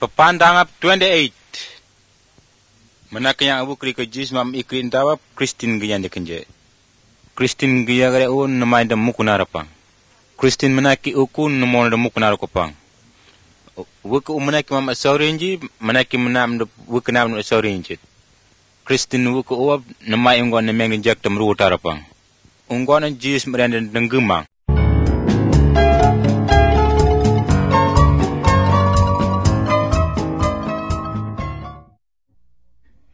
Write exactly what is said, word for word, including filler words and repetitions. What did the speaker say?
Pepandangan twenty-eight. Menak yang abu kri ke jis mam ikri intawa Kristin giyan de kenje. Kristin giya gare u namai de mukuna rapang. Kristin menaki uku namon de mukuna rapang. Wuku menaki mam asaurinji menaki menam de wukunam de asaurinji. Kristin wuku u namai ungon nemeng jak tem ruta rapang. Ungon jis merende denggumang.